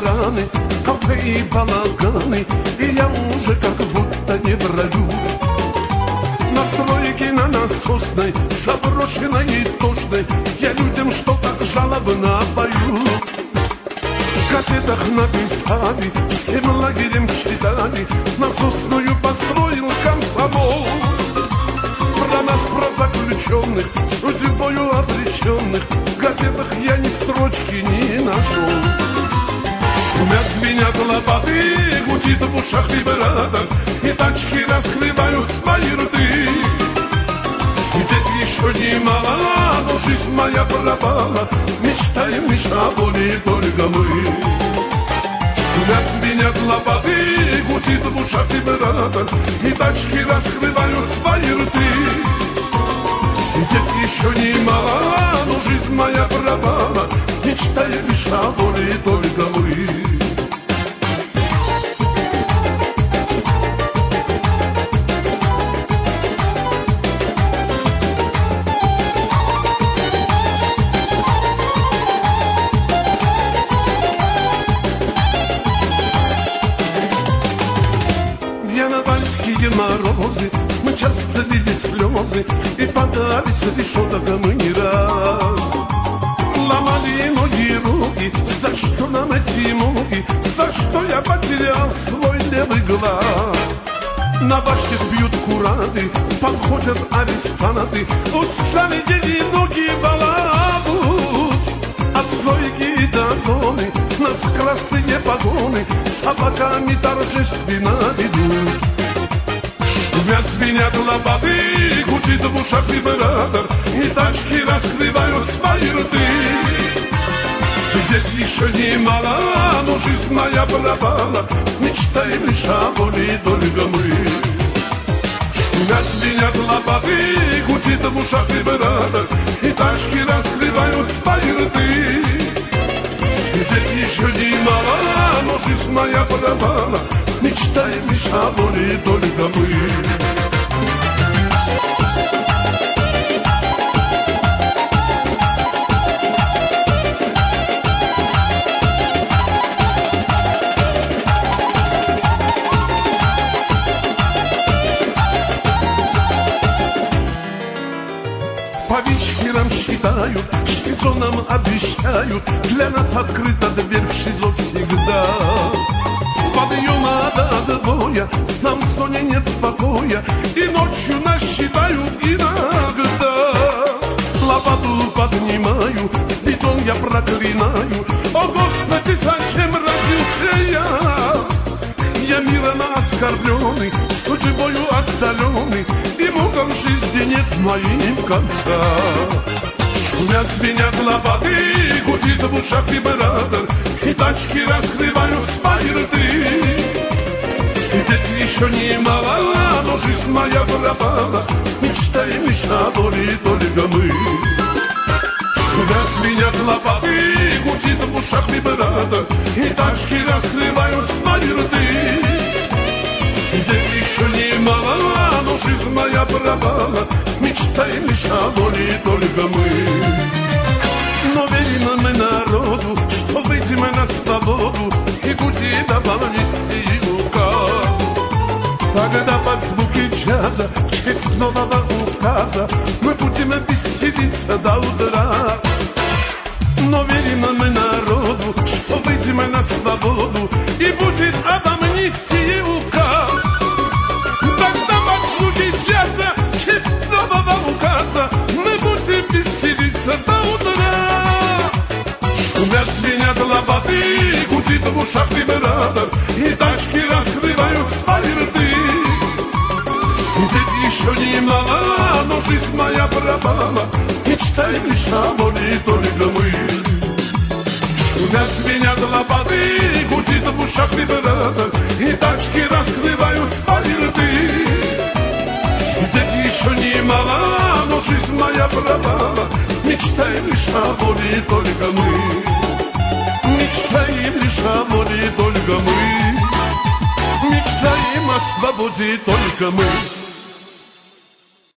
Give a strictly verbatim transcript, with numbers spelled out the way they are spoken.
рестораны, кафе и балаганы, и я уже как будто не в раю. На стройке на насосной, заброшенной и тошной, я людям что-то жалобно пою. В газетах написали, с кем лагерем читали, насосную построил комсомол. Про нас, про заключенных, судьбою обреченных, в газетах я ни строчки не нашел. Шумят, звенят лопаты, гудит в ушах вибратор, и тачки раскрывают свои рты. Сидеть еще немало, но жизнь моя пропала, мечтаем лишь о боли только мы. Шумят, звенят лопаты, гудит в ушах вибратор, и тачки раскрывают свои рты. Сидеть еще немало, но жизнь моя пропала, мечтаем лишь о боли только мы. В январские морозы мы часто лили слезы и подались решеток мы не раз. Ломали ноги и руки, за что нам эти муки, за что я потерял свой левый глаз. На башнях бьют кураты, подходят арестанты, устали ноги балабут. От стройки до зоны нас красные погоны собаками торжественно ведут. Шумят, звенят лопаты, гудит в ушах вибратор, и тачки раскрывают свои рты. Сидеть еще немало, но жизнь моя пропала, мечтаем лишь о боли только мы. Шумят, звенят лопаты, гудит в ушах вибратор, и тачки раскрывают свои рты. Сидеть еще немало, но жизнь моя пропала, мечтаем лишь о боли только мы. По вечерам считают, шизонам обещают, для нас открыта дверь в ШИЗО всегда. С подъема до отбоя нам в зоне нет покоя, и ночью нас считают иногда. Лопату поднимаю, бетон я проклинаю, о Господи, зачем родился я? Я мирно оскорбленный, судьбою отдаленный, и мукам жизни нет моим конца. Шумят, звенят лопаты, гудит в ушах вибратор, и тачки раскрывают свои рты. Сидеть еще немало, но жизнь моя пропала, мечтаем лишь о боли только мы. Шумят, звенят лопаты, гудит в ушах вибратор, и тачки раскрывают свои рты. Сидеть еще немало, но жизнь моя пропала, мечтаем лишь о боли только мы. Но верим мы народу, что выйдем на свободу, и будет амнистия и указ. Тогда под звуки джаза, в честь нового указа, мы будем веселиться до утра. Но верим мы народу, что выйдем на свободу, и будет амнистия и указ. Тогда под звуки джаза, в честь нового указа, мы будем веселиться до утра. Шумят, звенят лопаты, гудит в ушах вибратор, и тачки раскрывают свои рты. Сидеть еще немало, но жизнь моя пропала, мечтаем лишь о боли только мы. Шумят, звенят лопаты, гудит в ушах вибратор, и тачки раскрывают свои рты. Сидеть еще немало, но жизнь моя пропала, мечтаем лишь о боли только мы. Мечтаем лишь о боли только мы. Мечтаем о свободе только мы.